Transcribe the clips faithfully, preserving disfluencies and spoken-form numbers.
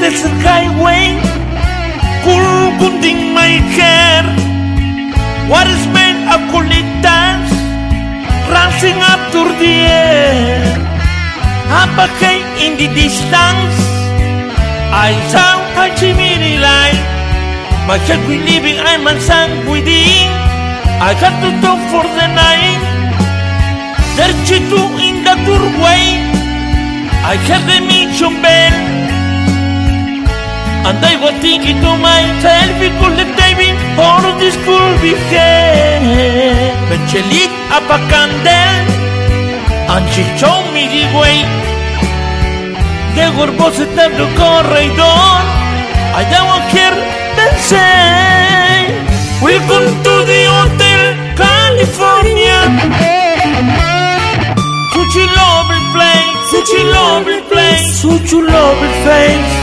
desert highway, cool in my hair. What is made of cooling dance, rising up through the air. Up ahead in the distance, I saw a chimney light. My heart believing I'm a sun within. I had to talk for the night. There's two in the doorway. I heard the mission bell, and I was thinking to myself, it could the David or this could be hell. But she lit up a candle and she showed me the way. There were bosses at the corridor. I don't hear them say, welcome to the Hotel California. Such a lovely place, such a lovely place, such a lovely place.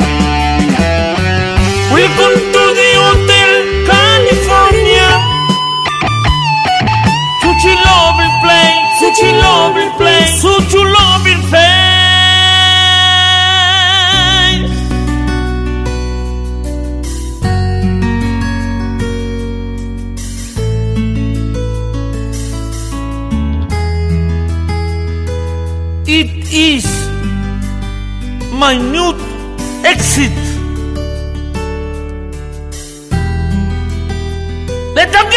Welcome to the Hotel California. Such a lovely place, such a lovely place, such a lovely place. It is my new exit. Let's go!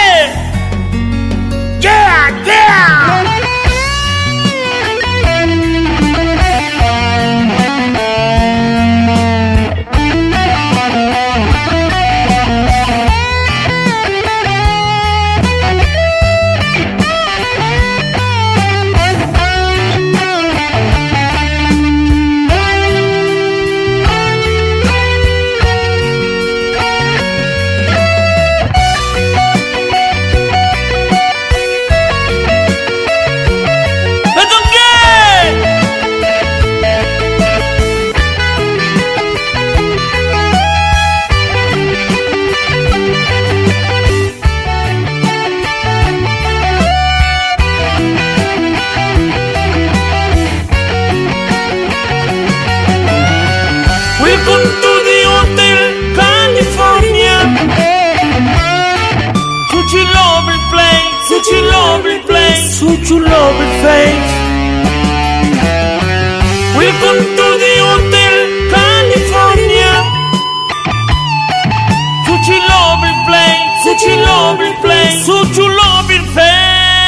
Yeah, yeah! Welcome to the Hotel California. Such a lovely place, such a lovely place, such a lovely place. Welcome to the Hotel California. Such a lovely place, such a lovely place, such a lovely place.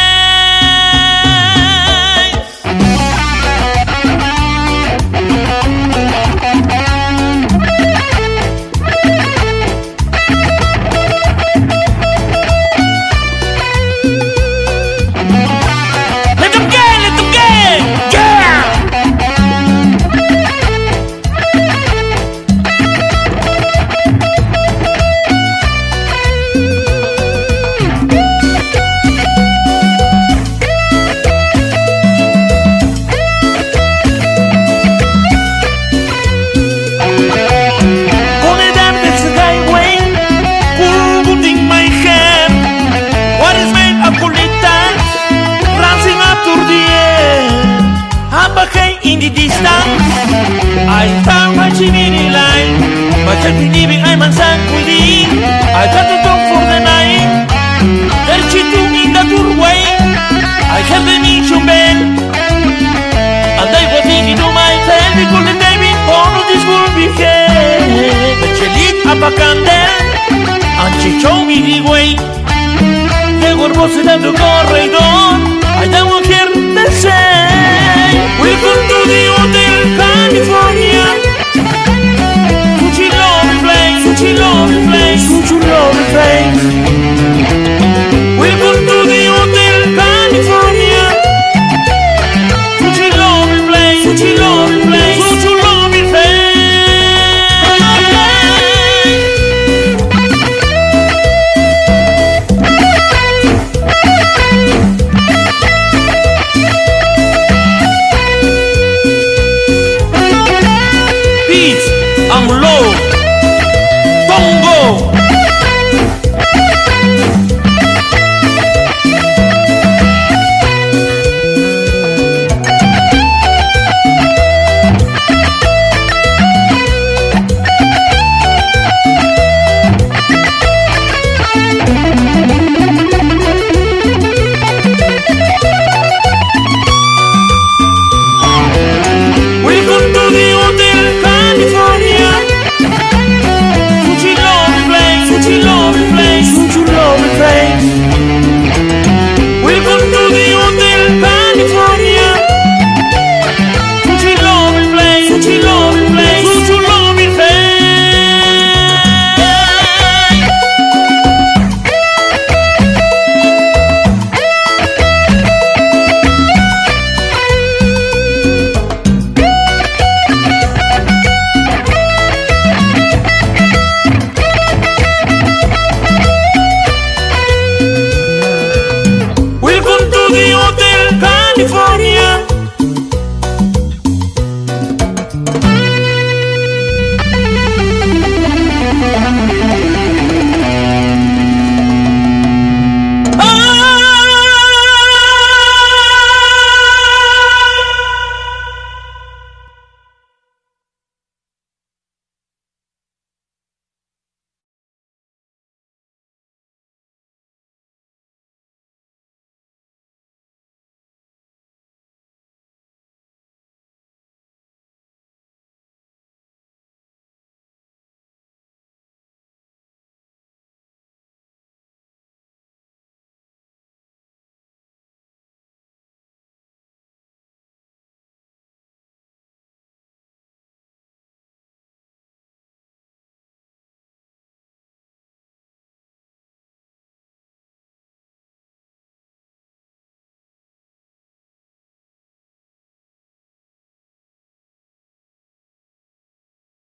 In the distance, I found my chimney line. But I'm believing I'm a sun within. I got to talk for the night. There's two in the doorway. I heard the mission bell, and I was thinking to myself, it could the David or this would be hell. But she lit up a candle and she showed me the way. There were bosses at the corridor.